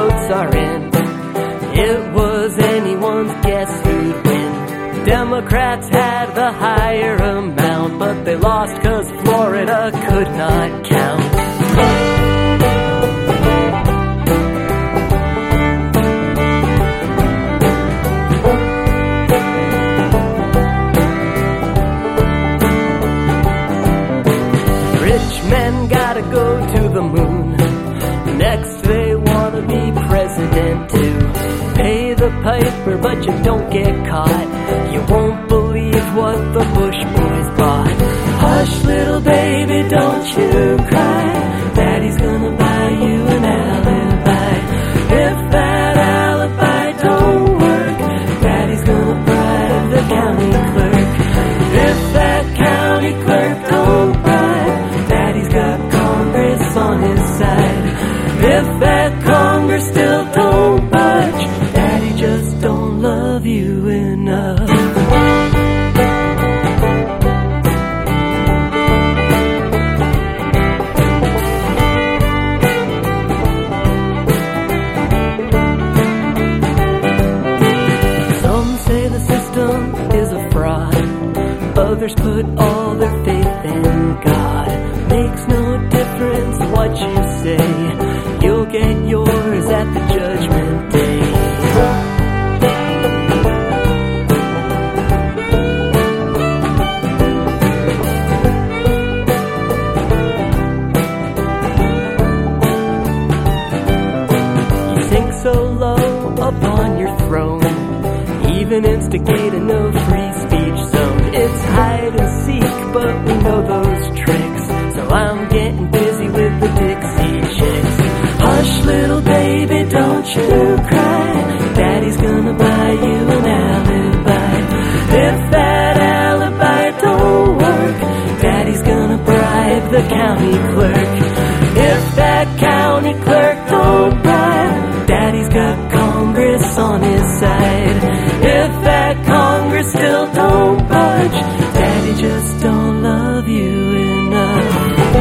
votes are in. It was anyone's guess who'd win. Democrats had the higher amount, but they lost 'cause Florida could not count. Rich men gotta go to the moon. Next they wanna be president too. Pay the piper but you don't get caught. You won't believe what the Bush boys bought. Hush little baby, don't you cry. Daddy's gonna buy you an alibi. If that alibi don't work, Daddy's gonna bribe the county clerk. If that county clerk don't bribe, Daddy's got Congress on his side. If that Congress still don't budge, Daddy just don't love you enough. Some say the system is a fraud. Others put all their faith in God. Makes no difference what you say. You'll get yours at the judgment day. You sink so low upon your throne, even instigating no free speech zone. It's hide and seek, but we know those tricks, so I'm getting busy with the Dixie Chicks. Hush little baby, don't you cry. Daddy's gonna buy you an alibi. If that alibi don't work, Daddy's gonna bribe the county clerk. If that county clerk don't bribe, Daddy's got Congress on his side. If that Congress still don't budge, Daddy just don't love you enough.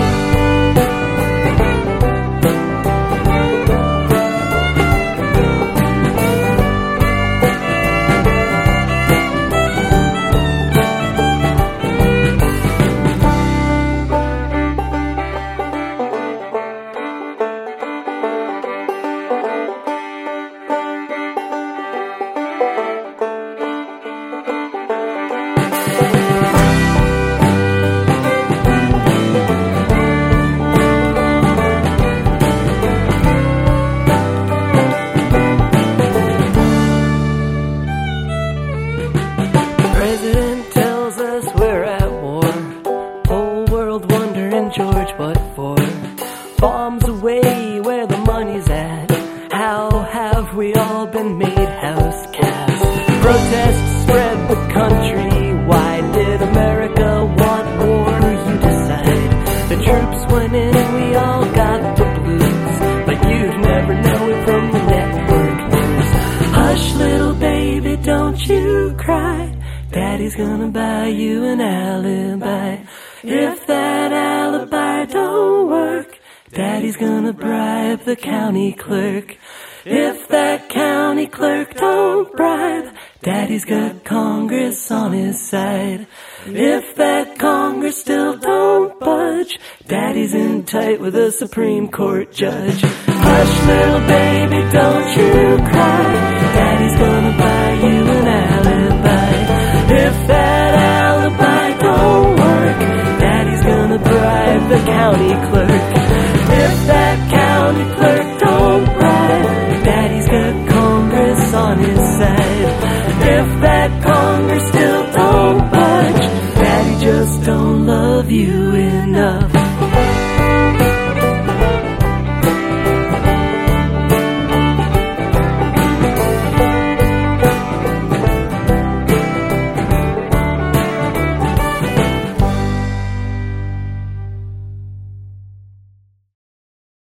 President tells us we're at war. Whole world wondering, George, what for? Bombs away where the money's at. How have we all been made house cats? Protests spread the country. Why did America want war? You decide. The troops went in and we all got the blues, but you'd never know it from the network news. Hush little baby, don't you cry. Daddy's gonna buy you an alibi. If that alibi don't work, Daddy's gonna bribe the county clerk. If that county clerk don't bribe, Daddy's got Congress on his side. If that Congress still don't budge, Daddy's in tight with a Supreme Court judge. Hush little baby,